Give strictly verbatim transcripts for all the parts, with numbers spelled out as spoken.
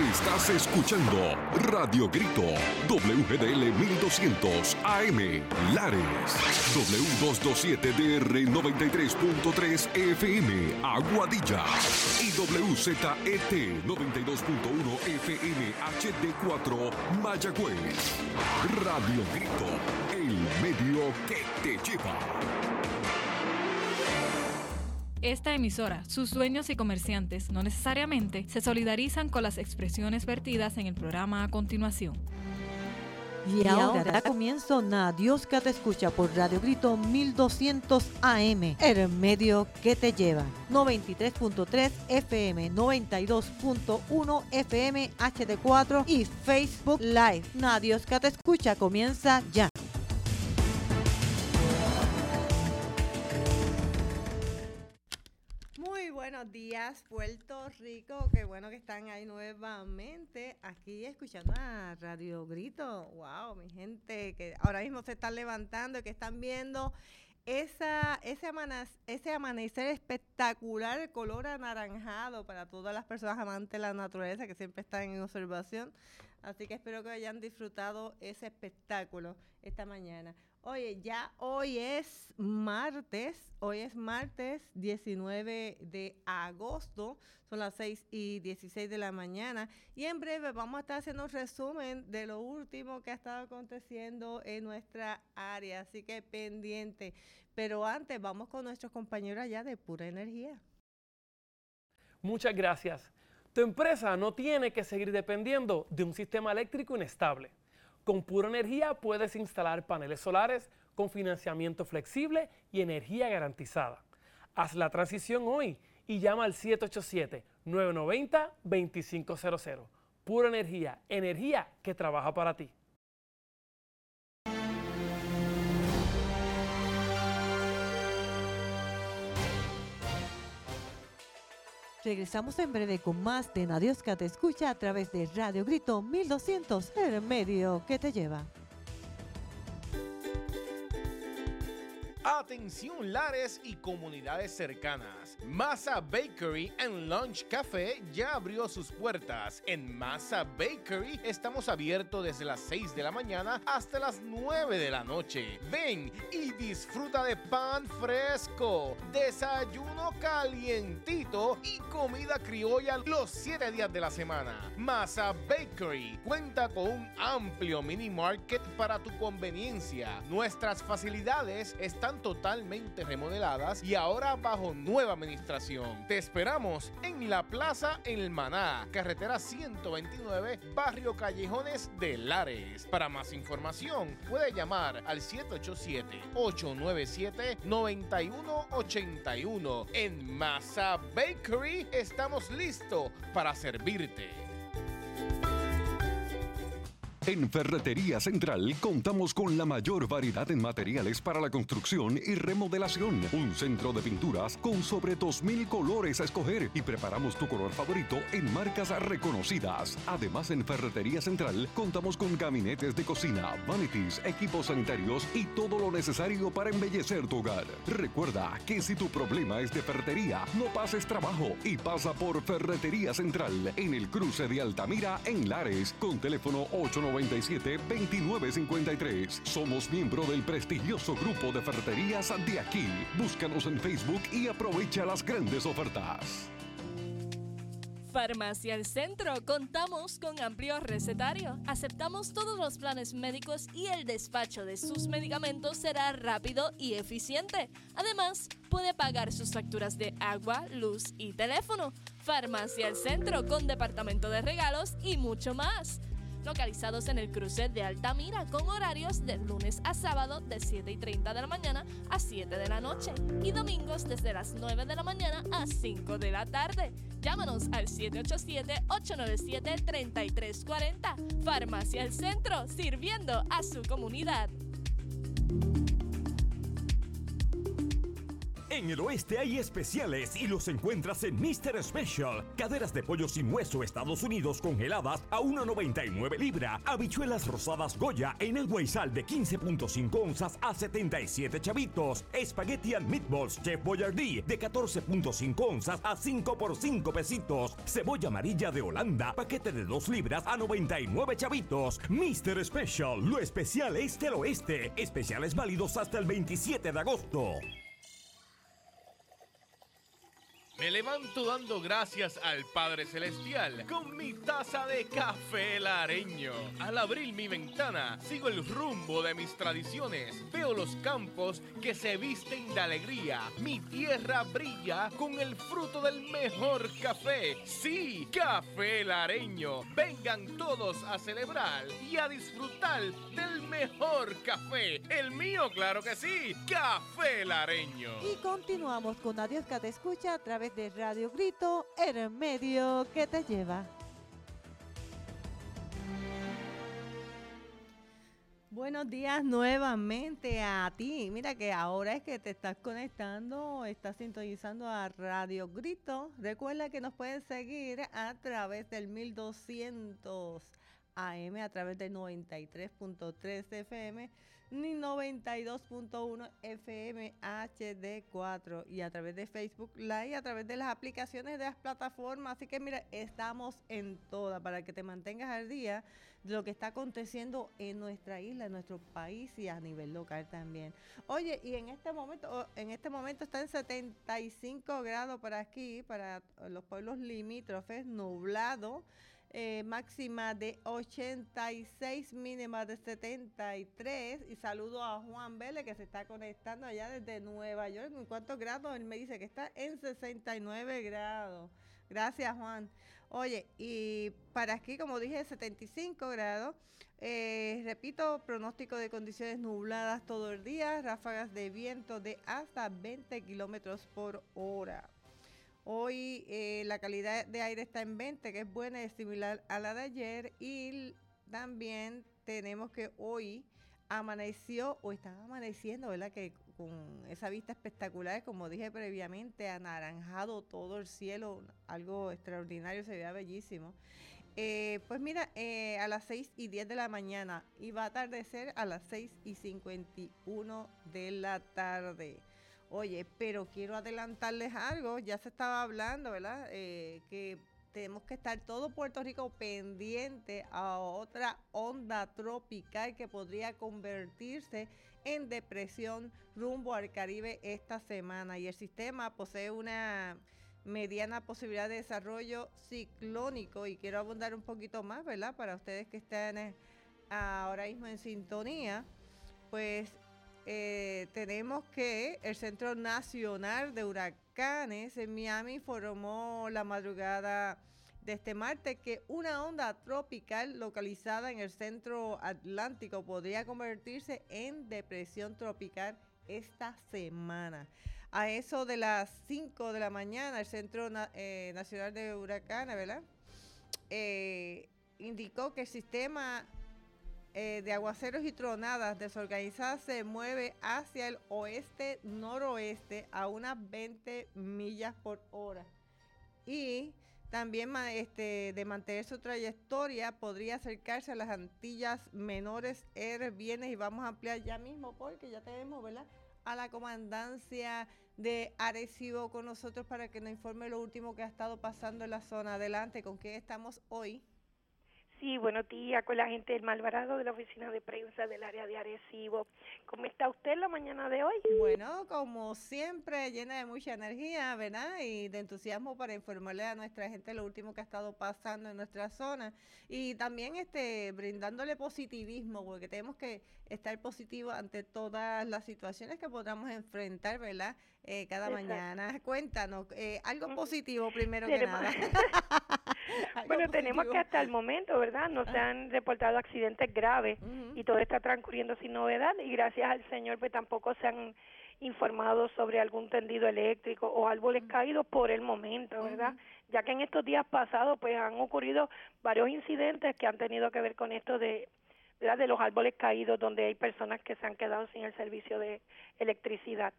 Estás escuchando Radio Grito, W G D L mil doscientos A M, Lares, W doscientos veintisiete D R noventa y tres punto tres F M, Aguadilla, y W Z E T noventa y dos punto uno F M H D cuatro, Mayagüez. Radio Grito, el medio que te lleva. Esta emisora, sus dueños y comerciantes no necesariamente se solidarizan con las expresiones vertidas en el programa a continuación. Y ahora da comienzo Na Dios que te escucha por Radio Grito mil doscientos A M, el medio que te lleva. noventa y tres punto tres F M, noventa y dos punto uno F M H D cuatro y Facebook Live. Na Dios que te escucha comienza ya. Buenos días, Puerto Rico. Qué bueno que están ahí nuevamente aquí escuchando a Radio Grito. Wow, mi gente que ahora mismo se están levantando y que están viendo esa, ese, amana, ese amanecer espectacular, el color anaranjado para todas las personas amantes de la naturaleza que siempre están en observación. Así que espero que hayan disfrutado ese espectáculo esta mañana. Oye, ya hoy es martes, hoy es martes diecinueve de agosto, son las seis y dieciséis de la mañana y en breve vamos a estar haciendo un resumen de lo último que ha estado aconteciendo en nuestra área, así que pendiente. Pero antes vamos con nuestros compañeros allá de Pura Energía. Muchas gracias. Tu empresa no tiene que seguir dependiendo de un sistema eléctrico inestable. Con Pura Energía puedes instalar paneles solares con financiamiento flexible y energía garantizada. Haz la transición hoy y llama al siete ocho siete, nueve nueve cero, dos cinco cero cero. Pura Energía, energía que trabaja para ti. Regresamos en breve con más de Na Dios que te escucha a través de Radio Grito mil doscientos, el medio que te lleva. Atención Lares y comunidades cercanas. Masa Bakery and Lunch Café ya abrió sus puertas. En Masa Bakery estamos abiertos desde las seis de la mañana hasta las nueve de la noche. Ven y disfruta de pan fresco, desayuno calientito y comida criolla los siete días de la semana. Masa Bakery cuenta con un amplio mini market para tu conveniencia. Nuestras facilidades están totalmente remodeladas y ahora bajo nueva administración. Te esperamos en la Plaza El Maná, carretera ciento veintinueve, barrio Callejones de Lares. Para más información, puede llamar al siete ocho siete, ocho nueve siete, nueve uno ocho uno. En Masa Bakery estamos listos para servirte. En Ferretería Central contamos con la mayor variedad en materiales para la construcción y remodelación. Un centro de pinturas con sobre dos mil colores a escoger y preparamos tu color favorito en marcas reconocidas. Además, en Ferretería Central contamos con gabinetes de cocina, vanities, equipos sanitarios y todo lo necesario para embellecer tu hogar. Recuerda que si tu problema es de ferretería, no pases trabajo y pasa por Ferretería Central en el cruce de Altamira en Lares con teléfono ocho nueve siete, dos nueve cinco tres. Somos miembro del prestigioso grupo de ferreterías de aquí. Búscanos en Facebook y aprovecha las grandes ofertas. Farmacia El Centro. Contamos con amplio recetario. Aceptamos todos los planes médicos y el despacho de sus medicamentos será rápido y eficiente. Además, puede pagar sus facturas de agua, luz y teléfono. Farmacia El Centro con departamento de regalos y mucho más. Localizados en el cruce de Altamira con horarios de lunes a sábado de siete y treinta de la mañana a siete de la noche y domingos desde las nueve de la mañana a cinco de la tarde. Llámanos al siete ocho siete, ocho nueve siete, tres tres cuatro cero. Farmacia El Centro, sirviendo a su comunidad. En el oeste hay especiales y los encuentras en míster Special. Caderas de pollo sin hueso Estados Unidos congeladas a uno noventa y nueve libra. Habichuelas rosadas Goya en el Guaysal de quince punto cinco onzas a setenta y siete chavitos. Espagueti and Meatballs Chef Boyardee de catorce punto cinco onzas a cinco por cinco pesitos. Cebolla amarilla de Holanda, paquete de dos libras a noventa y nueve chavitos. míster Special, lo especial es del oeste. Especiales válidos hasta el veintisiete de agosto. Me levanto dando gracias al Padre Celestial con mi taza de café lareño. Al abrir mi ventana, sigo el rumbo de mis tradiciones. Veo los campos que se visten de alegría. Mi tierra brilla con el fruto del mejor café. Sí, café lareño. Vengan todos a celebrar y a disfrutar del mejor café. El mío, claro que sí, café lareño. Y continuamos con Adiós que te escucha a través de Radio Grito, el medio que te lleva. Buenos días nuevamente a ti. Mira que ahora es que te estás conectando, estás sintonizando a Radio Grito. Recuerda que nos puedes seguir a través del mil doscientos A M, a través del noventa y tres punto tres F M, ni noventa y dos punto uno F M H D cuatro, y a través de Facebook Live, a través de las aplicaciones de las plataformas. Así que mira, estamos en todas para que te mantengas al día de lo que está aconteciendo en nuestra isla, en nuestro país y a nivel local también. Oye, y en este momento, en este momento está en setenta y cinco grados para aquí, para los pueblos limítrofes, nublado. Eh, máxima de ochenta y seis, mínima de setenta y tres. Y saludo a Juan Vélez, que se está conectando allá desde Nueva York. ¿En cuántos grados? Él me dice que está en sesenta y nueve grados. Gracias, Juan. Oye, y para aquí, como dije, setenta y cinco grados. Eh, repito, pronóstico de condiciones nubladas todo el día, ráfagas de viento de hasta veinte kilómetros por hora. Hoy eh, la calidad de aire está en veinte, que es buena y es similar a la de ayer. Y también tenemos que hoy amaneció, o está amaneciendo, ¿verdad? Que con esa vista espectacular, como dije previamente, anaranjado todo el cielo, algo extraordinario, se veía bellísimo. Eh, pues mira, eh, a las seis y diez de la mañana, y va a atardecer a las seis y cincuenta y uno de la tarde. Oye, pero quiero adelantarles algo, ya se estaba hablando, ¿verdad? Eh, que tenemos que estar todo Puerto Rico pendiente a otra onda tropical que podría convertirse en depresión rumbo al Caribe esta semana. Y el sistema posee una mediana posibilidad de desarrollo ciclónico, y quiero abundar un poquito más, ¿verdad? Para ustedes que están eh, ahora mismo en sintonía, pues Eh, tenemos que el Centro Nacional de Huracanes en Miami informó la madrugada de este martes que una onda tropical localizada en el centro atlántico podría convertirse en depresión tropical esta semana. A eso de las cinco de la mañana, el Centro Na- eh, Nacional de Huracanes, ¿verdad? Eh, indicó que el sistema Eh, de aguaceros y tronadas desorganizadas se mueve hacia el oeste-noroeste a unas veinte millas por hora. Y también este, de mantener su trayectoria podría acercarse a las Antillas Menores, R, Vienes, y vamos a ampliar ya mismo porque ya tenemos, ¿verdad?, a la comandancia de Arecibo con nosotros para que nos informe lo último que ha estado pasando en la zona. Adelante, ¿con quién estamos hoy? Sí, buenos días, con la gente del Malvarado de la oficina de prensa del área de Arecibo. ¿Cómo está usted la mañana de hoy? Bueno, como siempre, llena de mucha energía, ¿verdad? Y de entusiasmo para informarle a nuestra gente lo último que ha estado pasando en nuestra zona. Y también este brindándole positivismo, porque tenemos que estar positivos ante todas las situaciones que podamos enfrentar, ¿verdad? Eh, cada Exacto. mañana. Cuéntanos, eh, algo positivo primero que nada. Bueno, positivo. Tenemos que hasta el momento, ¿verdad? No ah. se han reportado accidentes graves uh-huh. y todo está transcurriendo sin novedad, y gracias al Señor pues tampoco se han informado sobre algún tendido eléctrico o árboles uh-huh. caídos por el momento, ¿verdad? Uh-huh. Ya que en estos días pasados pues han ocurrido varios incidentes que han tenido que ver con esto de, ¿verdad?, de los árboles caídos, donde hay personas que se han quedado sin el servicio de electricidad.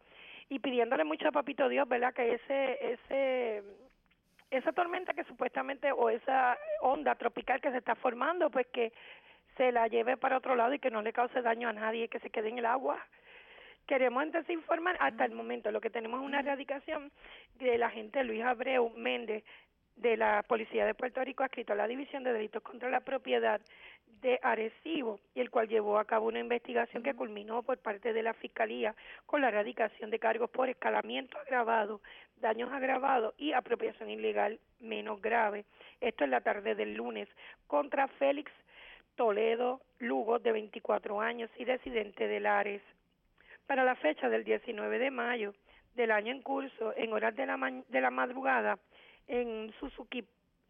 y pidiéndole mucho a Papito Dios, ¿verdad? Que ese ese esa tormenta que supuestamente, o esa onda tropical que se está formando, pues que se la lleve para otro lado y que no le cause daño a nadie, que se quede en el agua. Queremos entonces informar, hasta el momento lo que tenemos es una erradicación del agente Luis Abreu Méndez de la Policía de Puerto Rico, adscrito a la División de Delitos contra la Propiedad de Arecibo, y el cual llevó a cabo una investigación que culminó por parte de la Fiscalía con la erradicación de cargos por escalamiento agravado, daños agravados y apropiación ilegal menos grave. Esto es la tarde del lunes, contra Félix Toledo Lugo, de veinticuatro años y residente de Lares. Para la fecha del diecinueve de mayo del año en curso, en horas de la, ma- de la madrugada, en Suzuki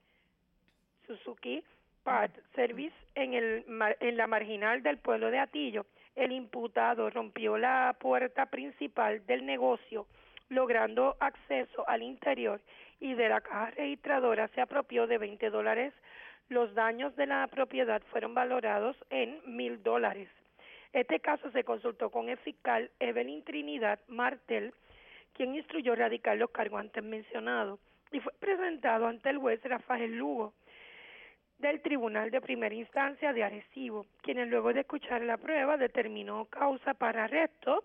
Suzuki Part Service, en, el, en la marginal del pueblo de Atillo, el imputado rompió la puerta principal del negocio, logrando acceso al interior, y de la caja registradora se apropió de veinte dólares. Los daños de la propiedad fueron valorados en mil dólares. Este caso se consultó con el fiscal Evelyn Trinidad Martel, quien instruyó radicar los cargos antes mencionados, y fue presentado ante el juez Rafael Lugo del Tribunal de Primera Instancia de Arecibo, quien luego de escuchar la prueba determinó causa para arresto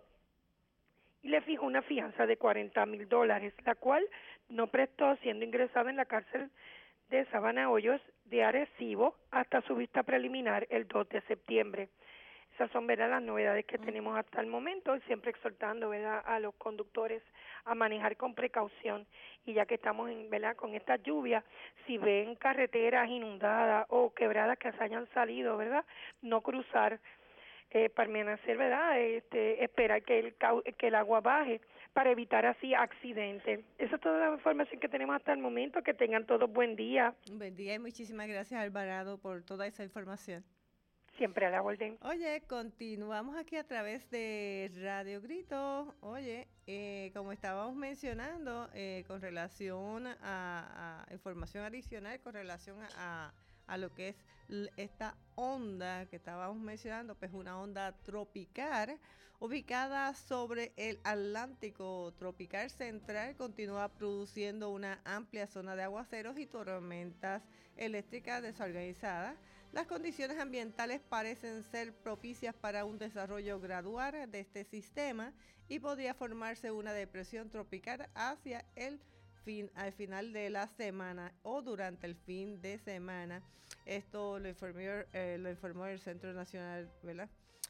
y le fijó una fianza de cuarenta mil dólares, la cual no prestó, siendo ingresado en la cárcel de Sabana Hoyos de Arecibo hasta su vista preliminar el dos de septiembre. Esas son, ¿verdad?, las novedades que tenemos hasta el momento, siempre exhortando, ¿verdad?, a los conductores a manejar con precaución. Y ya que estamos, en, ¿verdad?, con esta lluvia, si ven carreteras inundadas o quebradas que se hayan salido, ¿verdad?, no cruzar, eh, permanecer, ¿verdad?, este, esperar que el, que el agua baje para evitar así accidentes. Esa es toda la información que tenemos hasta el momento. Que tengan todos buen día. Buen día y muchísimas gracias, Alvarado, por toda esa información. Siempre a la orden. Oye, continuamos aquí a través de Radio Grito. Oye, eh, como estábamos mencionando, eh, con relación a, a información adicional, con relación a, a, a lo que es esta onda que estábamos mencionando, pues una onda tropical ubicada sobre el Atlántico tropical central, continúa produciendo una amplia zona de aguaceros y tormentas eléctricas desorganizadas. Las condiciones ambientales parecen ser propicias para un desarrollo gradual de este sistema y podría formarse una depresión tropical hacia el fin, al final de la semana o durante el fin de semana. Esto lo informó, eh, lo informó el Centro Nacional, ¿verdad?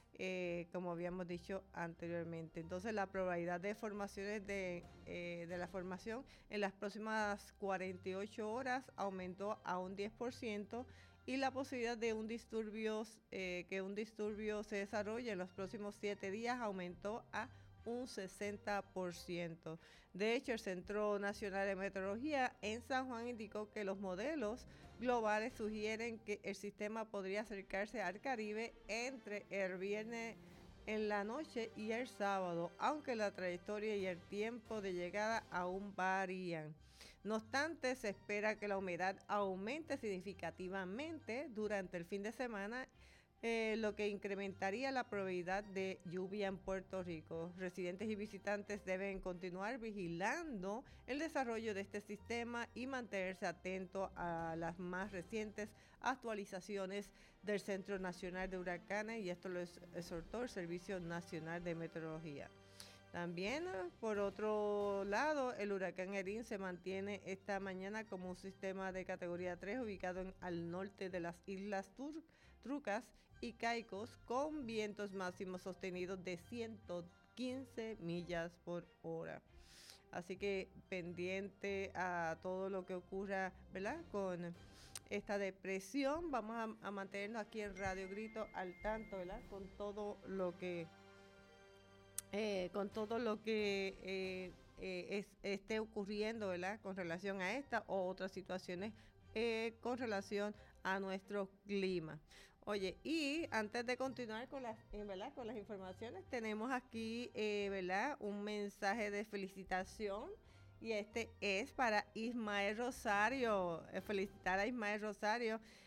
Eh, como habíamos dicho anteriormente. Entonces, la probabilidad de formaciones de, eh, de la formación en las próximas cuarenta y ocho horas aumentó a un diez por ciento, y la posibilidad de un disturbio, eh, que un disturbio se desarrolle en los próximos siete días aumentó a un sesenta por ciento. De hecho, el Centro Nacional de Meteorología en San Juan indicó que los modelos globales sugieren que el sistema podría acercarse al Caribe entre el viernes en la noche y el sábado, aunque la trayectoria y el tiempo de llegada aún varían. No obstante, se espera que la humedad aumente significativamente durante el fin de semana, eh, lo que incrementaría la probabilidad de lluvia en Puerto Rico. Residentes y visitantes deben continuar vigilando el desarrollo de este sistema y mantenerse atentos a las más recientes actualizaciones del Centro Nacional de Huracanes, y esto lo exhortó el Servicio Nacional de Meteorología. También, por otro lado, el huracán Erin se mantiene esta mañana como un sistema de categoría tres ubicado en, al norte de las Islas Tur Trucas y Caicos, con vientos máximos sostenidos de ciento quince millas por hora. Así que pendiente a todo lo que ocurra, ¿verdad?, con esta depresión. Vamos a, a mantenernos aquí en Radio Grito al tanto, ¿verdad?, con todo lo que... Eh, con todo lo que eh, eh, es, esté ocurriendo, ¿verdad?, con relación a esta o otras situaciones eh, con relación a nuestro clima. Oye, y antes de continuar con las, eh, ¿verdad?, con las informaciones, tenemos aquí, eh, ¿verdad?, un mensaje de felicitación, y este es para Ismael Rosario. Eh, felicitar a Ismael Rosario.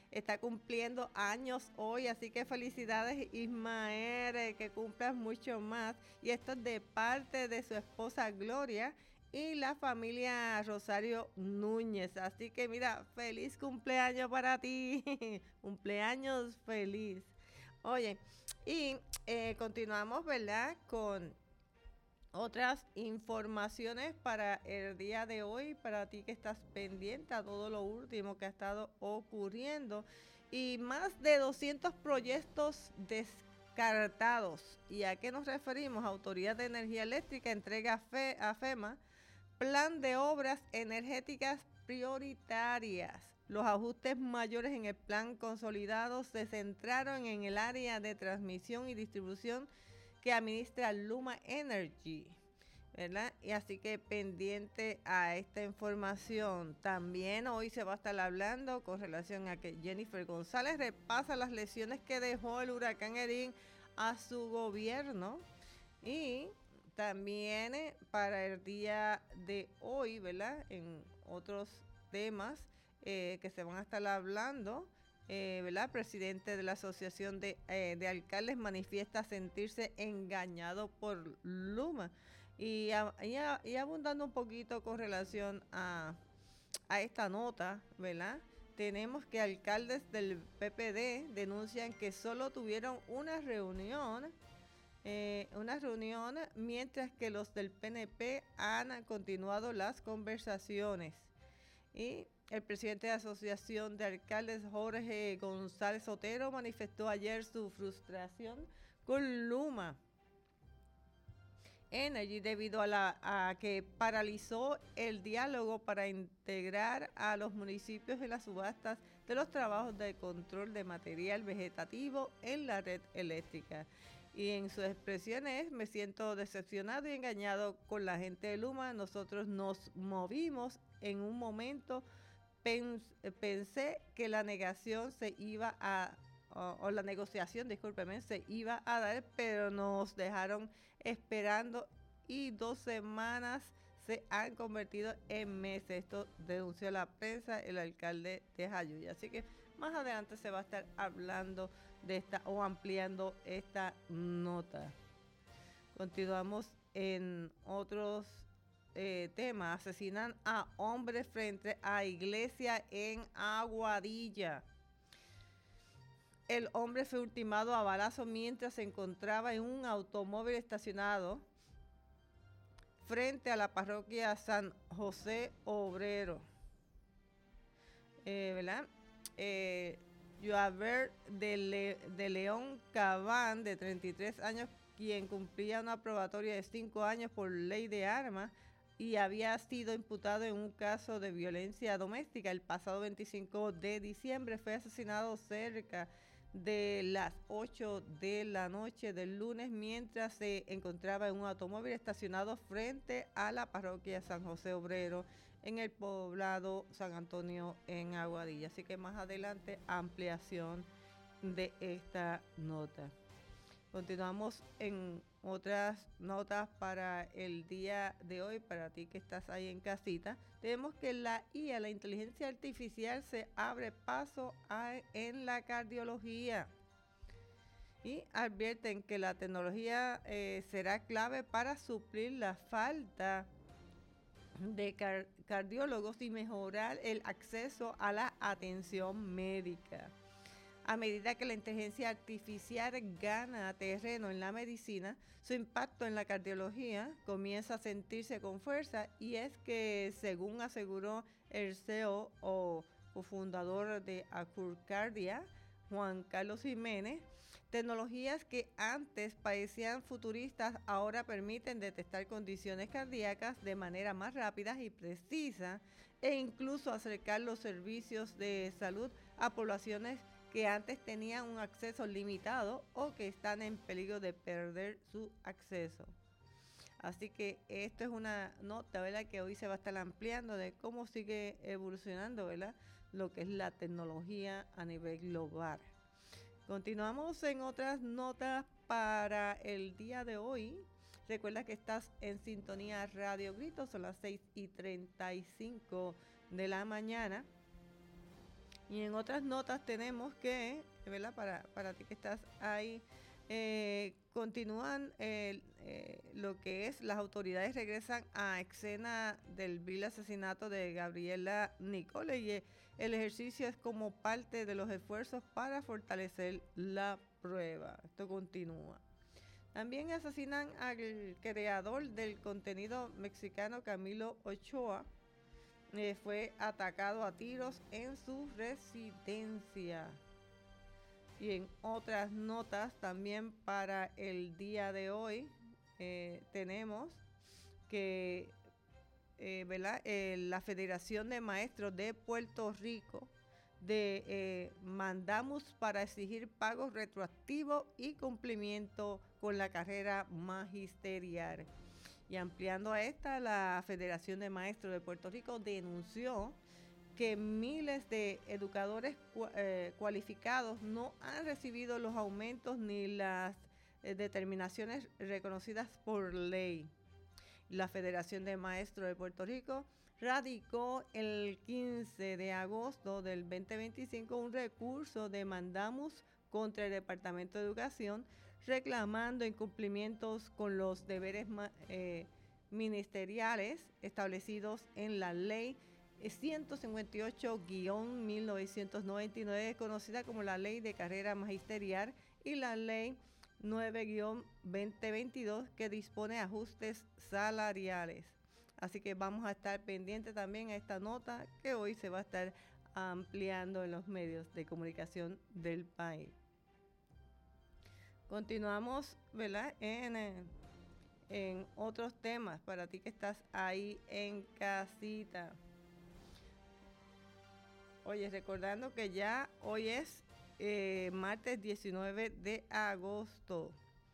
está cumpliendo años hoy, así que felicidades Ismael, eh, que cumplas mucho más. Y esto es de parte de su esposa Gloria y la familia Rosario Núñez. Así que mira, feliz cumpleaños para ti, cumpleaños feliz. Oye, y eh, continuamos, ¿verdad?, con otras informaciones para el día de hoy, para ti que estás pendiente a todo lo último que ha estado ocurriendo. Y más de doscientos proyectos descartados. ¿Y a qué nos referimos? Autoridad de Energía Eléctrica entrega a, Fe, a FEMA plan de obras energéticas prioritarias. Los ajustes mayores en el plan consolidado se centraron en el área de transmisión y distribución que administra Luma Energy, ¿verdad? Y así que pendiente a esta información. También hoy se va a estar hablando con relación a que Jennifer González repasa las lesiones que dejó el huracán Erin a su gobierno. Y también eh, para el día de hoy, ¿verdad?, en otros temas eh, que se van a estar hablando, Eh, ¿verdad? Presidente de la Asociación de, eh, de Alcaldes manifiesta sentirse engañado por Luma. Y, a, y, a, y abundando un poquito con relación a, a esta nota, ¿verdad? Tenemos que alcaldes del P P D denuncian que solo tuvieron una reunión, eh, una reunión, mientras que los del P N P han continuado las conversaciones. Y el presidente de la Asociación de Alcaldes, Jorge González Otero, manifestó ayer su frustración con Luma Energy debido a, la, a que paralizó el diálogo para integrar a los municipios en las subastas de los trabajos de control de material vegetativo en la red eléctrica. Y en sus expresiones, me siento decepcionado y engañado con la gente de Luma. Nosotros nos movimos en un momento. Pensé que la negación se iba a, o, o la negociación, discúlpeme, se iba a dar, pero nos dejaron esperando y dos semanas se han convertido en meses. Esto denunció la prensa el alcalde de Jayuya. Así que más adelante se va a estar hablando de esta o ampliando esta nota. Continuamos en otros Eh, tema. Asesinan a hombre frente a iglesia en Aguadilla. El hombre fue ultimado a balazo mientras se encontraba en un automóvil estacionado frente a la parroquia San José Obrero. Eh, ¿Verdad? Eh, Joaver de, Le, de León Cabán, de treinta y tres años, quien cumplía una probatoria de cinco años por ley de armas, y había sido imputado en un caso de violencia doméstica. El pasado veinticinco de diciembre fue asesinado cerca de las ocho de la noche del lunes mientras se encontraba en un automóvil estacionado frente a la parroquia San José Obrero en el poblado San Antonio en Aguadilla. Así que más adelante ampliación de esta nota. Continuamos en otras notas para el día de hoy, para ti que estás ahí en casita. Tenemos que la I A, la inteligencia artificial, se abre paso a, en la cardiología. Y advierten que la tecnología eh, será clave para suplir la falta de car cardiólogos y mejorar el acceso a la atención médica. A medida que la inteligencia artificial gana terreno en la medicina, su impacto en la cardiología comienza a sentirse con fuerza, y es que, según aseguró el C E O o cofundador de Acurcardia, Juan Carlos Jiménez, tecnologías que antes parecían futuristas ahora permiten detectar condiciones cardíacas de manera más rápida y precisa, e incluso acercar los servicios de salud a poblaciones que antes tenían un acceso limitado o que están en peligro de perder su acceso. Así que esto es una nota, ¿verdad?, que hoy se va a estar ampliando de cómo sigue evolucionando, ¿verdad?, lo que es la tecnología a nivel global. Continuamos en otras notas para el día de hoy. Recuerda que estás en sintonía Radio Grito, son las seis y treinta y cinco de la mañana. Y en otras notas tenemos que, ¿verdad? Para, para ti que estás ahí, eh, continúan eh, eh, lo que es, las autoridades regresan a escena del vil asesinato de Gabriela Nicole y el ejercicio es como parte de los esfuerzos para fortalecer la prueba. Esto continúa. También asesinan al creador del contenido mexicano Camilo Ochoa. Eh, fue atacado a tiros en su residencia. Y en otras notas también para el día de hoy eh, tenemos que eh, ¿verdad? Eh, la Federación de Maestros de Puerto Rico de, eh, mandamos para exigir pagos retroactivos y cumplimiento con la carrera magisterial. Y ampliando a esta, la Federación de Maestros de Puerto Rico denunció que miles de educadores eh, cualificados no han recibido los aumentos ni las eh, determinaciones reconocidas por ley. La Federación de Maestros de Puerto Rico radicó el quince de agosto del veinte veinticinco un recurso de mandamos contra el Departamento de Educación reclamando incumplimientos con los deberes eh, ministeriales establecidos en la ley ciento cincuenta y ocho guión mil novecientos noventa y nueve, conocida como la Ley de Carrera Magisterial, y la Ley nueve guión veinte veintidós, que dispone ajustes salariales. Así que vamos a estar pendientes también a esta nota que hoy se va a estar ampliando en los medios de comunicación del país. Continuamos, ¿verdad? En, en otros temas para ti que estás ahí en casita. Oye, recordando que ya hoy es eh, martes diecinueve de agosto.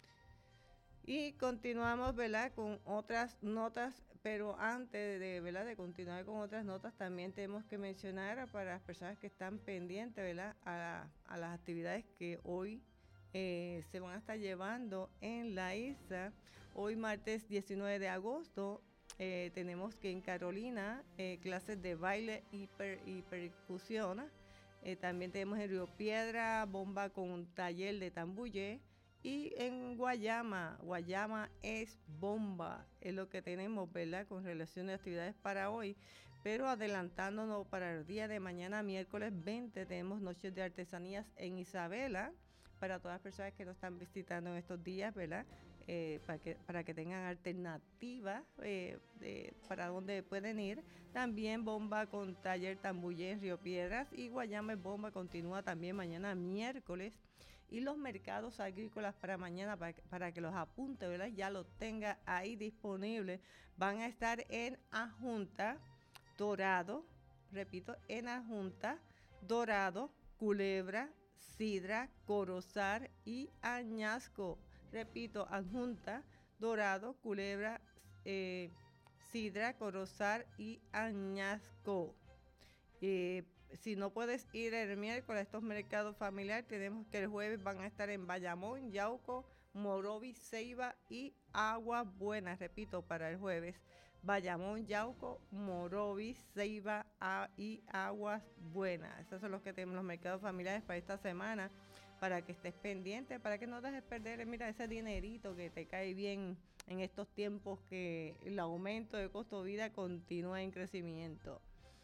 Y continuamos, ¿verdad?, con otras notas, pero antes de, ¿verdad?, de continuar con otras notas, también tenemos que mencionar para las personas que están pendientes, ¿verdad?, a, a las actividades que hoy eh, se van a estar llevando en la isla. Hoy, martes diecinueve de agosto, eh, tenemos que en Carolina eh, clases de baile y, per, y percusión. Eh, también tenemos en Río Piedra bomba con un taller de tambuye. Y en Guayama, Guayama es bomba, es lo que tenemos, ¿verdad?, con relación a actividades para hoy. Pero adelantándonos para el día de mañana, miércoles veinte, tenemos noches de artesanías en Isabela, para todas las personas que nos están visitando en estos días, ¿verdad?, eh, para, que, para que tengan alternativas eh, de, para dónde pueden ir. También bomba con taller tambuye en Río Piedras, y Guayama es bomba continúa también mañana miércoles. Y los mercados agrícolas para mañana, para, para que los apunte, ¿verdad?, ya los tenga ahí disponibles, van a estar en Ajunta, Dorado, repito, en Ajunta, Dorado, Culebra, Sidra, Corozal y Añasco. Repito, Ajunta, Dorado, Culebra, eh, Sidra, Corozal y Añasco. Eh, Si no puedes ir el miércoles a estos mercados familiares, tenemos que el jueves van a estar en Bayamón, Yauco, Morovis, Ceiba y Aguas Buenas. Repito, para el jueves, Bayamón, Yauco, Morovis, Ceiba a, y Aguas Buenas. Esos son los que tenemos los mercados familiares para esta semana, para que estés pendiente, para que no dejes perder, mira, ese dinerito que te cae bien en estos tiempos que el aumento de costo de vida continúa en crecimiento.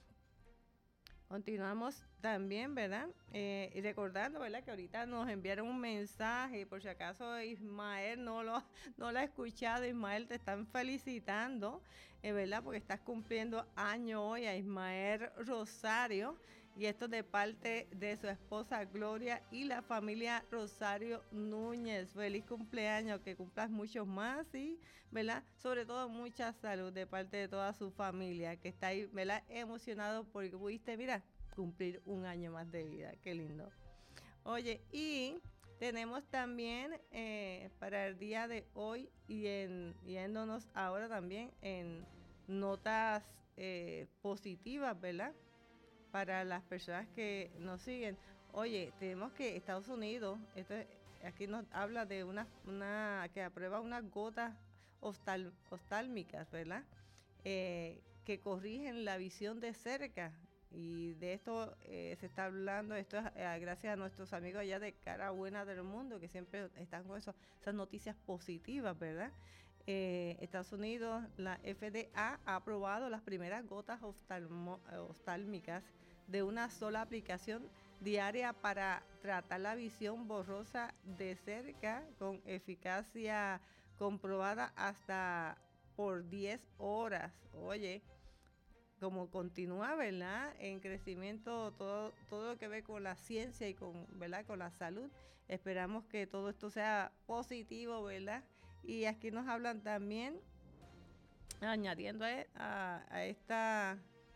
Continuamos también, ¿verdad? Eh, y recordando, ¿verdad?, que ahorita nos enviaron un mensaje, por si acaso Ismael no lo, no lo ha escuchado. Ismael, te están felicitando, eh, ¿verdad?, porque estás cumpliendo año hoy, a Ismael Rosario, y esto de parte de su esposa Gloria y la familia Rosario Núñez. Feliz cumpleaños, que cumplas muchos más y, ¿verdad?, sobre todo mucha salud de parte de toda su familia, que está ahí, ¿verdad?, emocionado porque pudiste, mira, cumplir un año más de vida. Qué lindo. Oye, y tenemos también eh, para el día de hoy, y en, yéndonos ahora también en notas eh, positivas, ¿verdad?, para las personas que nos siguen. Oye, tenemos que Estados Unidos, esto, aquí nos habla de una, una que aprueba unas gotas oftal, oftálmicas, ¿verdad?, eh, que corrigen la visión de cerca y de esto eh, se está hablando, esto es eh, gracias a nuestros amigos allá de Cara Buena del Mundo, que siempre están con eso, esas noticias positivas, ¿verdad? Eh, Estados Unidos, la F D A ha aprobado las primeras gotas oftalmo, oftálmicas de una sola aplicación diaria para tratar la visión borrosa de cerca con eficacia comprobada hasta por diez horas. Oye, como continúa, ¿verdad?, en crecimiento todo todo lo que ve con la ciencia y con, ¿verdad?, con la salud. Esperamos que todo esto sea positivo, ¿verdad? Y aquí nos hablan también, añadiendo a, a, a esta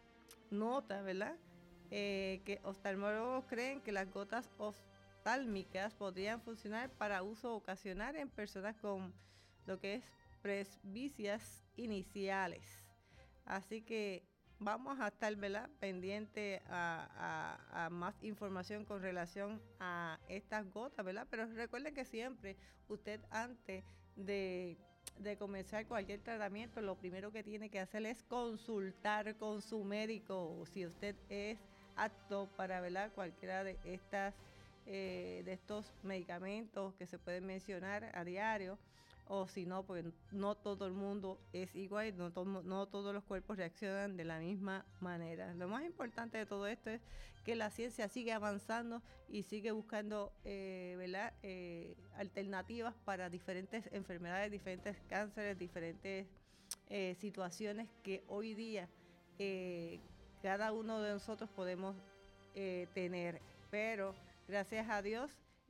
nota, ¿verdad?, eh, que oftalmólogos creen que las gotas oftálmicas podrían funcionar para uso ocasional en personas con lo que es presbicias iniciales. Así que vamos a estar, ¿verdad?, pendiente a, a, a más información con relación a estas gotas, ¿verdad? Pero recuerden que siempre usted, antes de, de comenzar cualquier tratamiento, lo primero que tiene que hacer es consultar con su médico si usted es apto para, ¿verdad?, cualquiera de estas eh, de estos medicamentos que se pueden mencionar a diario, o si no, pues no todo el mundo es igual, no, to no todos los cuerpos reaccionan de la misma manera. Lo más importante de todo esto es que la ciencia sigue avanzando y sigue buscando eh, ¿verdad? Eh, alternativas para diferentes enfermedades, diferentes cánceres, diferentes eh, situaciones que hoy día eh, cada uno de nosotros podemos eh, tener. Pero gracias a Dios,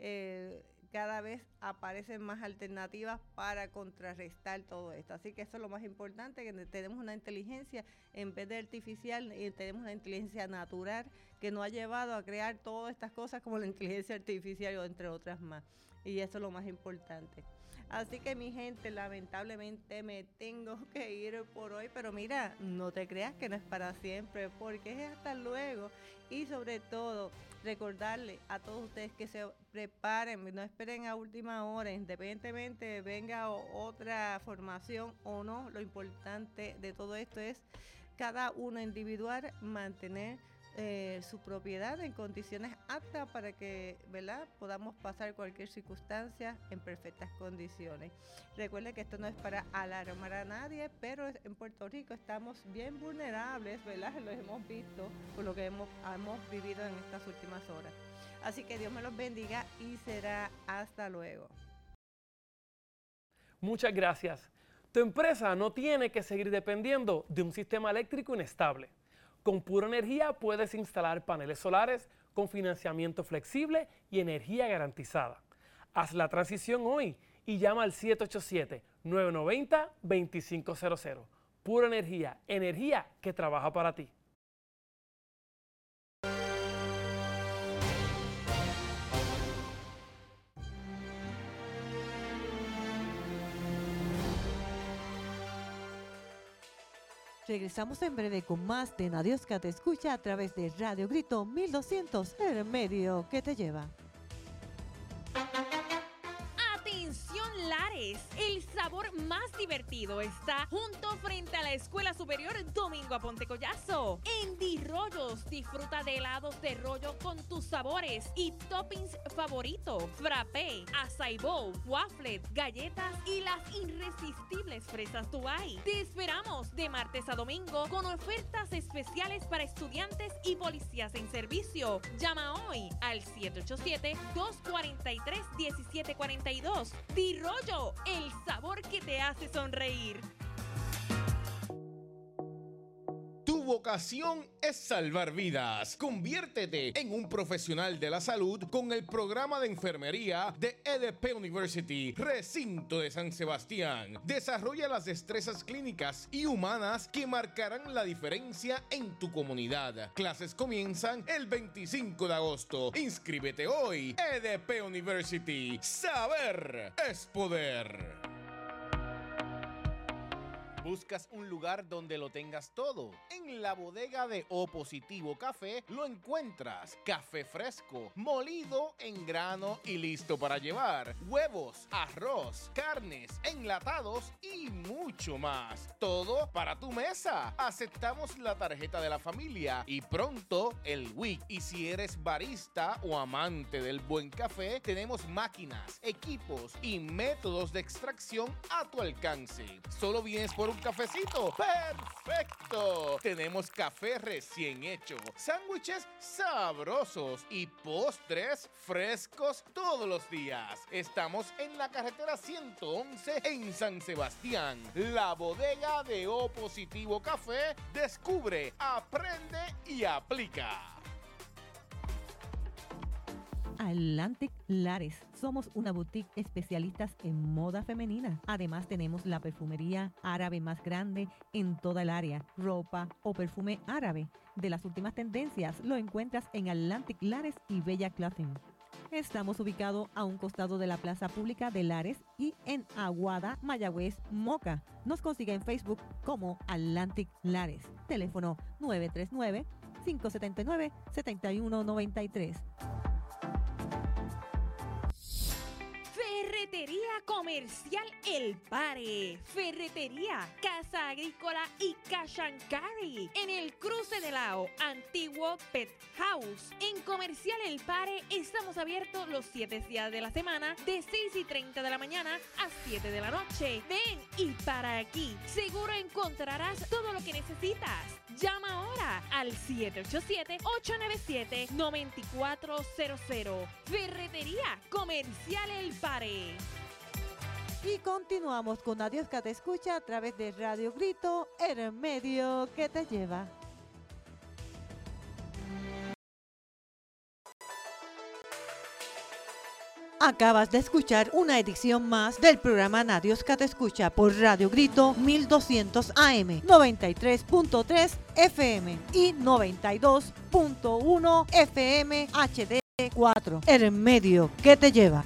eh, cada vez aparecen más alternativas para contrarrestar todo esto. Así que eso es lo más importante, que tenemos una inteligencia en vez de artificial, y tenemos una inteligencia natural que nos ha llevado a crear todas estas cosas como la inteligencia artificial, o entre otras más. Y eso es lo más importante. Así que, mi gente, lamentablemente me tengo que ir por hoy, pero mira, no te creas que no es para siempre, porque es hasta luego. Y sobre todo, recordarle a todos ustedes que se preparen, no esperen a última hora, independientemente venga otra formación o no. Lo importante de todo esto es cada uno individual mantener Eh, su propiedad en condiciones aptas para que, ¿verdad?, podamos pasar cualquier circunstancia en perfectas condiciones. Recuerden que esto no es para alarmar a nadie, pero en Puerto Rico estamos bien vulnerables, ¿verdad? Lo hemos visto por lo que hemos, hemos vivido en estas últimas horas. Así que Dios me los bendiga y será hasta luego. Muchas gracias. Tu empresa no tiene que seguir dependiendo de un sistema eléctrico inestable. Con Pura Energía puedes instalar paneles solares con financiamiento flexible y energía garantizada. Haz la transición hoy y llama al siete ocho siete, nueve nueve cero, dos cinco cero cero. Pura Energía, energía que trabaja para ti. Regresamos en breve con más de Nadiosca Te Escucha a través de Radio Grito mil doscientos, el medio que te lleva. ¡Atención, Lares! El sabor más divertido está junto frente a la Escuela Superior Domingo Aponte Collazo. En Di Rollos, disfruta de helados de rollo con tus sabores y toppings favoritos: frappé, açaí bowl, waffle, galletas y las irresistibles fresas Dubai. Te esperamos de martes a domingo con ofertas especiales para estudiantes y policías en servicio. Llama hoy al siete ocho siete, dos cuatro tres, uno siete cuatro dos. Di Rollo, el sabor que te hace sonreír. Tu vocación es salvar vidas. Conviértete en un profesional de la salud con el programa de enfermería de E D P University, Recinto de San Sebastián. Desarrolla las destrezas clínicas y humanas que marcarán la diferencia en tu comunidad. Clases comienzan el veinticinco de agosto. Inscríbete hoy. E D P University. Saber es poder. ¿Buscas un lugar donde lo tengas todo? En la bodega de O Positivo Café lo encuentras. Café fresco, molido en grano y listo para llevar. Huevos, arroz, carnes, enlatados y mucho más. Todo para tu mesa. Aceptamos la tarjeta de la familia y pronto el W I C. Y si eres barista o amante del buen café, tenemos máquinas, equipos y métodos de extracción a tu alcance. ¿Solo vienes por un cafecito? ¡Perfecto! Tenemos café recién hecho, sándwiches sabrosos y postres frescos todos los días. Estamos en la carretera ciento once en San Sebastián. La bodega de O Positivo Café. Descubre, aprende y aplica. Atlantic Lares. Somos una boutique especialistas en moda femenina. Además tenemos la perfumería árabe más grande en toda el área. Ropa o perfume árabe de las últimas tendencias lo encuentras en Atlantic Lares y Bella Clothing. Estamos ubicados a un costado de la Plaza Pública de Lares y en Aguada, Mayagüez, Moca. Nos consigue en Facebook como Atlantic Lares. Teléfono nueve tres nueve, cinco siete nueve, siete uno nueve tres. Ferretería Comercial El Pare. Ferretería, Casa Agrícola y Cash and Carry. En el cruce de Lao, antiguo Pet House. En Comercial El Pare estamos abiertos los siete días de la semana de seis y treinta de la mañana a siete de la noche. Ven y para aquí. Seguro encontrarás todo lo que necesitas. Llama ahora al siete ocho siete, ocho nueve siete, nueve cuatro cero cero. Ferretería Comercial El Pare. Y continuamos con Adiós que te escucha a través de Radio Grito, el medio que te lleva. Acabas de escuchar una edición más del programa Adiós que te escucha por Radio Grito mil doscientos A M, noventa y tres punto tres F M y noventa y dos punto uno F M H D cuatro. El medio que te lleva.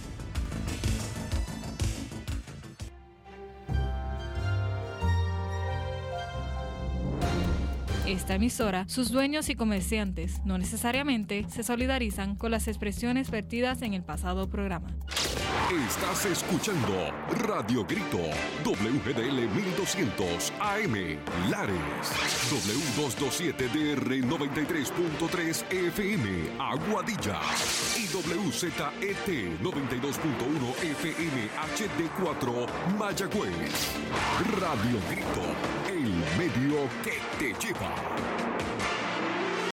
Esta emisora, sus dueños y comerciantes no necesariamente se solidarizan con las expresiones vertidas en el pasado programa. Estás escuchando Radio Grito, W G D L mil doscientos A M, Lares, W doscientos veintisiete D R noventa y tres punto tres F M, Aguadilla, y W Z E T noventa y dos punto uno F M H D cuatro, Mayagüez. Radio Grito, el medio que te lleva.